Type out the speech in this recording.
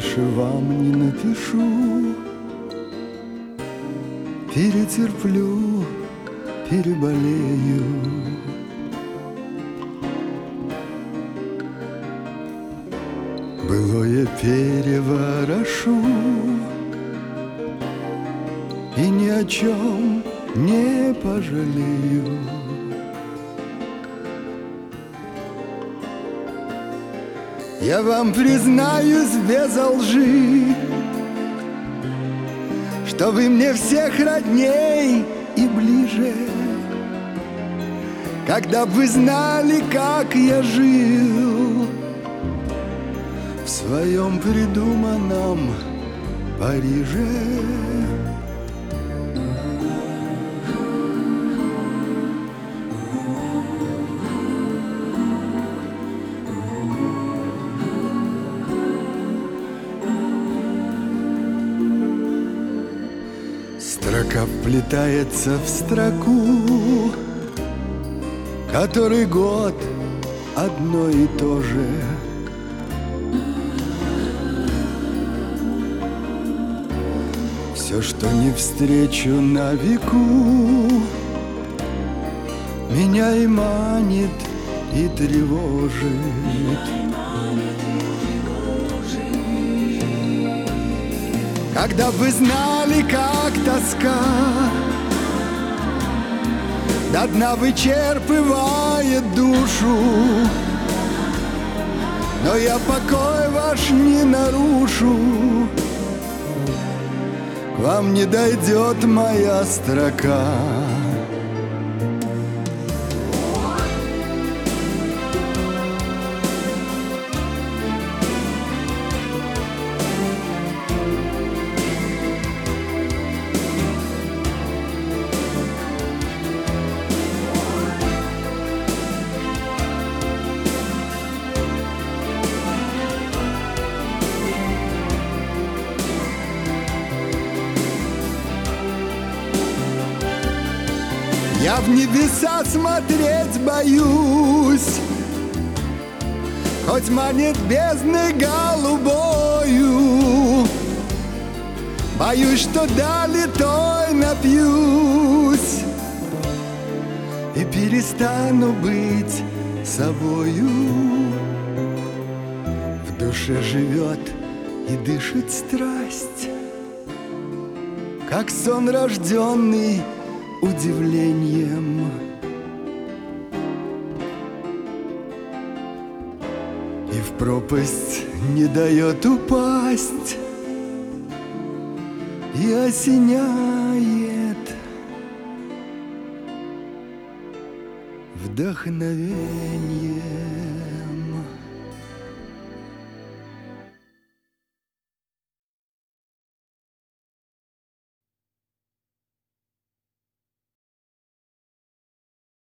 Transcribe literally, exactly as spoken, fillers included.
больше вам не напишу. Перетерплю, переболею. Былое переворошу и ни о чем не пожалею. Я вам признаюсь без лжи, что вы мне всех родней и ближе. Когда бы вы знали, как я жил в своем придуманном Париже. Строка вплетается в строку, который год одно и то же. Все, что не встречу на веку, меня и манит, и тревожит. Когда вы знали, как тоска до дна вычерпывает душу, но я покой ваш не нарушу. К вам не дойдет моя строка. Я в небеса смотреть боюсь, хоть манит бездны голубою. Боюсь, что долитой напьюсь и перестану быть собою. В душе живет и дышит страсть, как сон, рожденный удивлением. И в пропасть не дает упасть, и осеняет вдохновение.